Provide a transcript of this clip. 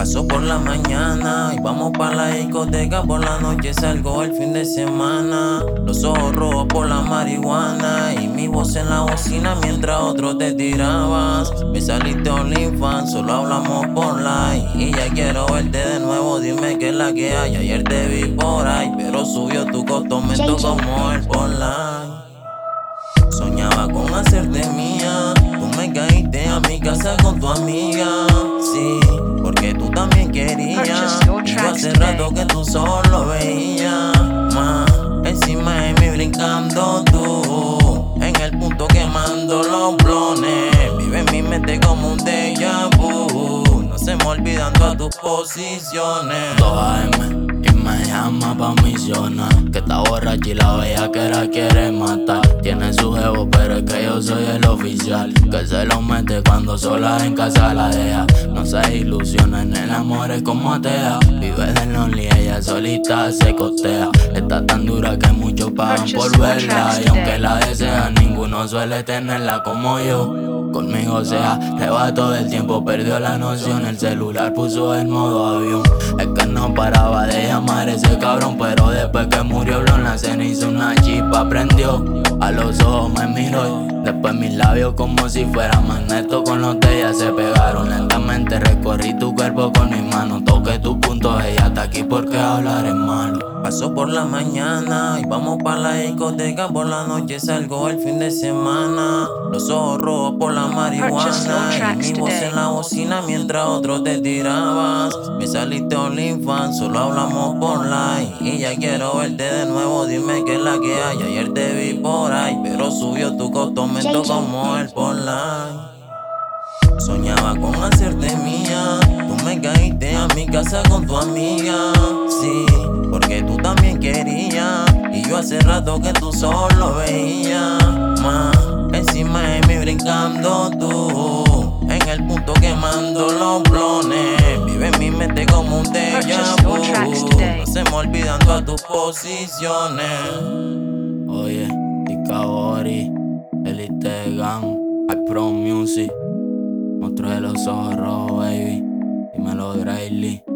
Paso por la mañana y vamos pa' la discoteca. Por la noche salgo el fin de semana. Los ojos rojos por la marihuana y mi voz en la bocina mientras otros te tirabas. Me saliste OnlyFans, solo hablamos por like. Y ya quiero verte de nuevo, dime qué es la que hay. Ayer te vi por ahí, pero subió tu comento como el por like. Soñaba con hacerte mía, tú me caíste a mi casa con tu amiga. Sí, porque tú también querías. Y yo hace rato que tú solo veías. Más encima de mí brincando tú, en el punto quemando los blones. Vive en mi mente como un déjà vu, no se me olvidan todas tus posiciones. 2 AM y me llama pa' misionar, que está borracha y la bellaquera quiere matar. Tiene su jevo pero es que yo soy el oficial, que se lo mete cuando sola en casa la deja. No se ilusiona en el amor, es como atea. Vive del lonely, ella solita se costea. Está tan dura que muchos pagan por verla, y aunque la desean ninguno suele tenerla como yo. Conmigo se arrebató el tiempo, perdió la noción. El celular puso en modo avión. Es que no paraba de llamar ese cabrón, pero después que murió Blon, la ceniza una chispa prendió. A los ojos me miró y después mis labios como si fuera magneto con los de ella se pegaron lentamente. Recorrí tu cuerpo con mis manos, toqué tus puntos, ella está aquí porque hablar es malo. Paso por la mañana y vamos pa' la discoteca. Por la noche salgo el fin de semana. Los ojos rojos por la marihuana y mi voz en la bocina mientras otros te tirabas. Me saliste OnlyFans, solo hablamos por like. Y ya quiero verte de nuevo, dime qué es la que hay. Ayer te vi por ahí, pero subió tu comento como el por like. Soñaba con hacerte mía, tú me caíste a mi casa con tu amiga. Sí, porque tú también querías. Y yo hace rato que tú solo veías. Más encima de mí brincando tú, en el punto quemando los blones. Vive en mi mente como un déjà vu, no se me olvidan todas tus posiciones. Oye, Tika Bori, Elite Gang, iPro Music, monstruo de los ojos rojos, baby. Dímelo, Grayley.